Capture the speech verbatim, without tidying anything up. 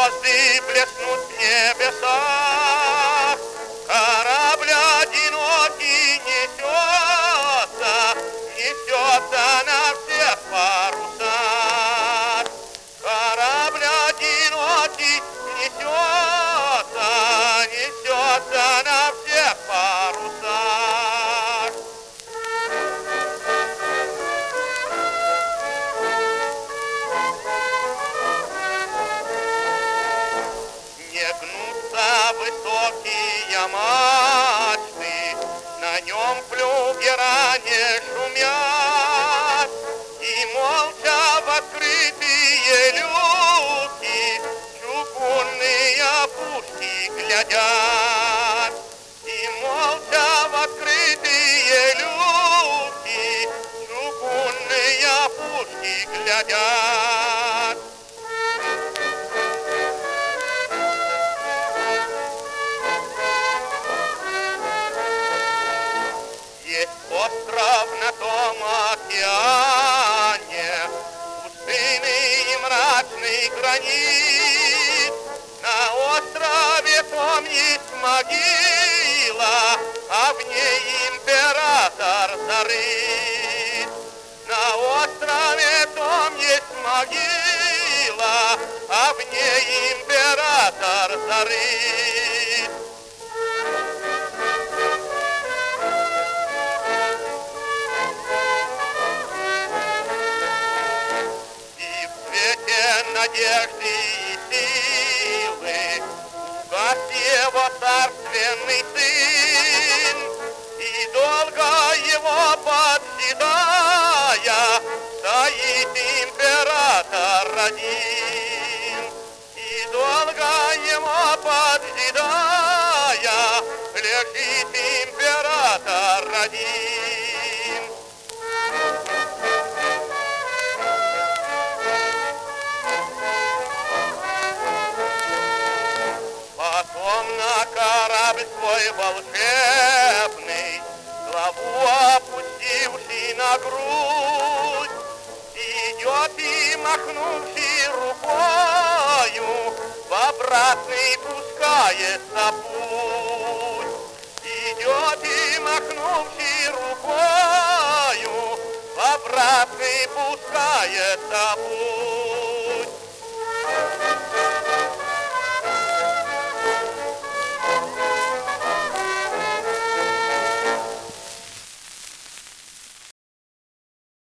звезды блеснут в небесах, корабль одинокий несется, несется на всех парусах. Корабль одинокий несется, несется на всех парусах. Не гнутся высокие мачты, на нем флюгера не шумят, и молча в открытые люки чугунные пушки глядят. И молча в открытые люки чугунные пушки глядят. Есть остров на том океане, пустынный и мрачный гранит. На острове том есть могила, а в ней император зарыт. На острове том есть могила, а в ней император зарыт. Надежды и силы угас его царственный сын, и долго его поджидая стоит император один. И долго его поджидая лежит император один. Потом на корабль свой волшебный, главу опустивший на грудь, идет и, махнувший рукою, в обратный пускается путь. Идет и, махнувший рукою, в обратный пускается путь.